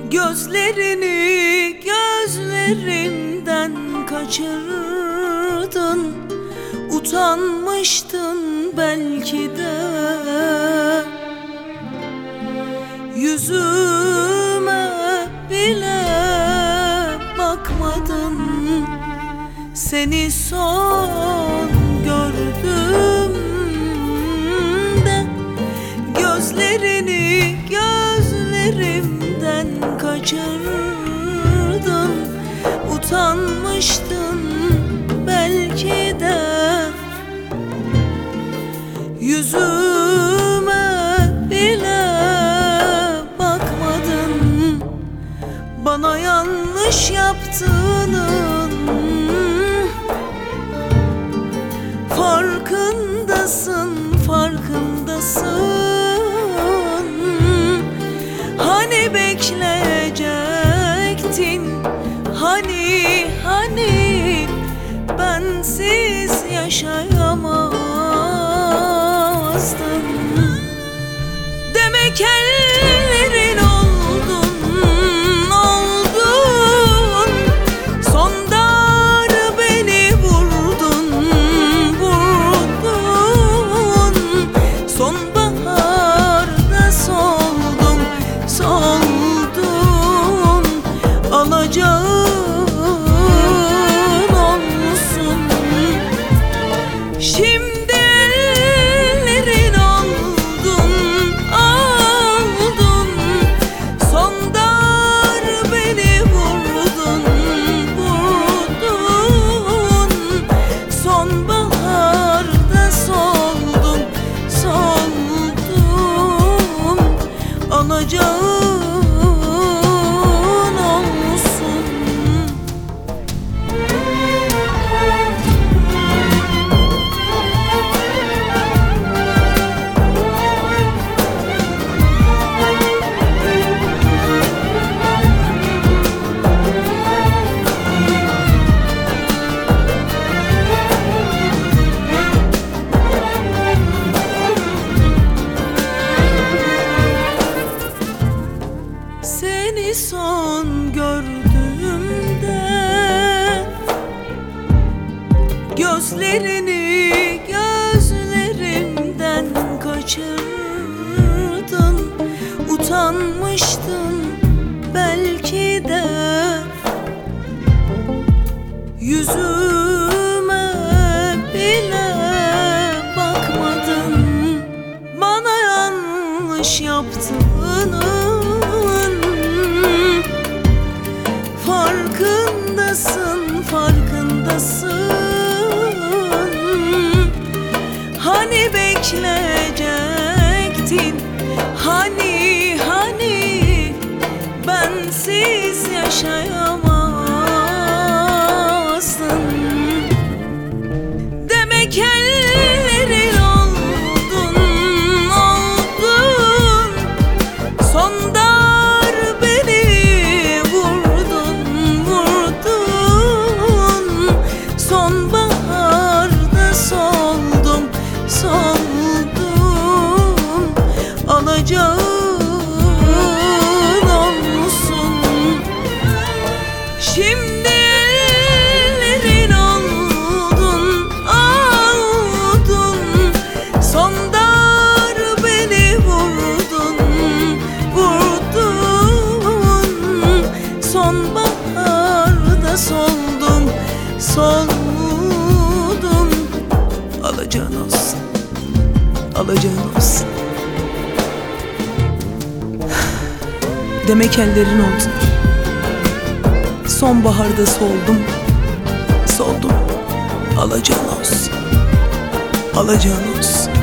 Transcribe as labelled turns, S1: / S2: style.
S1: Gözlerini gözlerimden kaçırdın. Utanmıştın belki de. Yüzüme bile bakmadın. Seni son gördüğümde gözlerini gözlerimden kaçırdın. Utanmıştın belki de. Yüzüme bile bakmadın. Bana yanlış yaptığının farkındasın, farkındasın. Hani bekleyecektin, hani bensiz yaşayamazdın. Demek ellerin oldun, oldun. Son darbe beni vurdun, vurdun. Sonbaharda soldum, soldum. Alacağın olsun. Şimdi ellerin oldun, oldun. Son darbeni vurdun, vurdun. Sonbaharda soldum, soldum. Alacağın olsun. Seni son gördüğümde gözlerini gözlerimden kaçırdın. Utanmıştın belki de. Yüzüme bile bakmadın. Bana yanlış yaptığını farkındasın, farkındasın. Hani bekleyecektin, hani bensiz yaşayamazdın. Demek ellerin oldun, oldun. Son darbeni vurdun, vurdun. Sonbaharda soldum, soldum. Alacağın olsun. Şimdi ellerin oldun, oldun. Son darbeni vurdun, vurdun. Sonbaharda soldum, soldum. Alacağın olsun, alacağın olsun. Demek ellerin oldu. Sonbaharda soldum, soldum. Alacağın olsun, alacağın olsun.